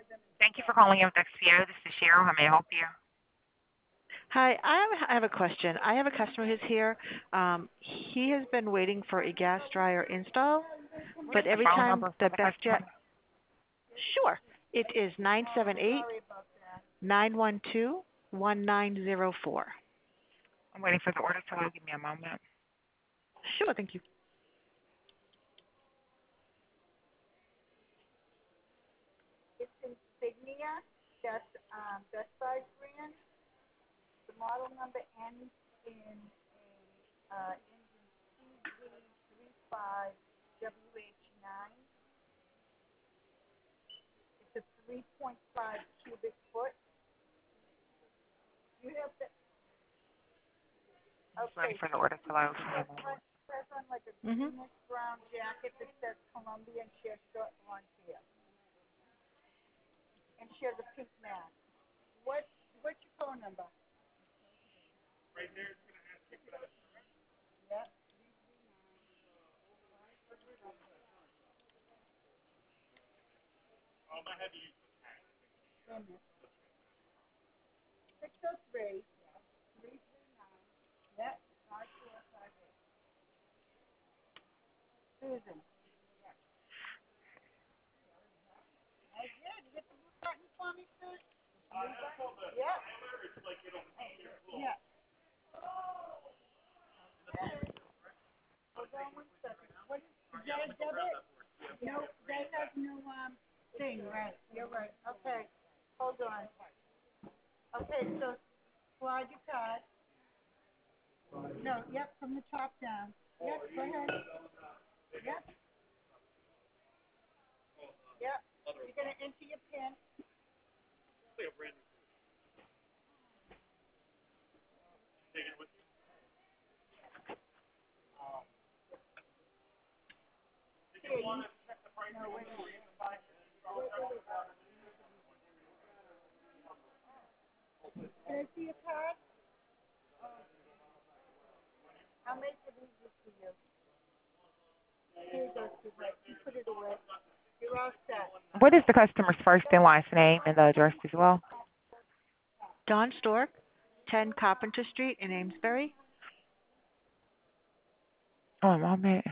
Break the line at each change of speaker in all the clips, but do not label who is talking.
Thank you for calling in with XPO. This is Cheryl. How may I help you?
Hi, I have a question. I have a customer who's here. He has been waiting for a gas dryer install,
What's
but
the
every
phone
time
number for
the
the
Best
customer?
Jet, sure, it is 978-912-1904.
I'm waiting for the order to load. Give me a moment.
Sure, thank you.
Just waiting for the order to load. Give me a moment.
Mhm.
What is the customer's first and last name and the address as well?
Don Stork, 10 Carpenter Street in Amesbury.
Oh, a moment.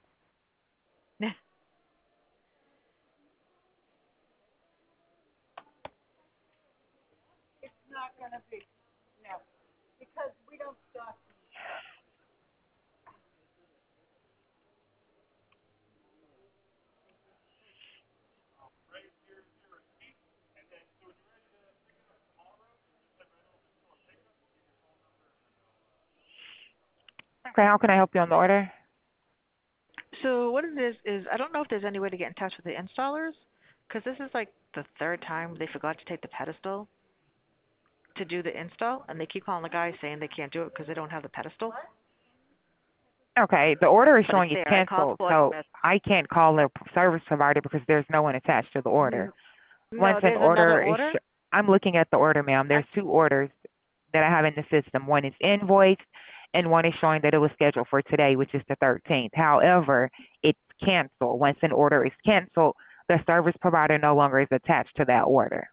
Okay, how can I help you on the order?
So what it is I don't know if there's any way to get in touch with the installers, because this is like the third time they forgot to take the pedestal to do the install, and they keep calling the guy saying they can't do it because they don't have the pedestal.
Okay, the order is
But it's
showing it's
there. I called
canceled,
Fort
so
Smith.
I can't call the service provider because there's no one attached to the order. Once
No,
an
there's another
order is,
order.
I'm looking at the order, ma'am. There's two orders that I have in the system. One is invoiced, and one is showing that it was scheduled for today, which is the 13th. However, it's canceled. Once an order is canceled, the service provider no longer is attached to that order.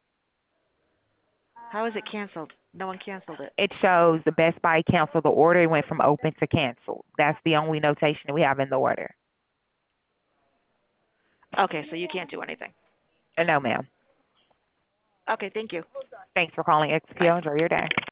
How is it canceled? No one canceled it.
It shows the Best Buy canceled the order. It went from open to canceled. That's the only notation we have in the order.
Okay, so you can't do anything.
No, ma'am.
Okay, thank you.
Thanks for calling
Bye.
XPO. Enjoy your day.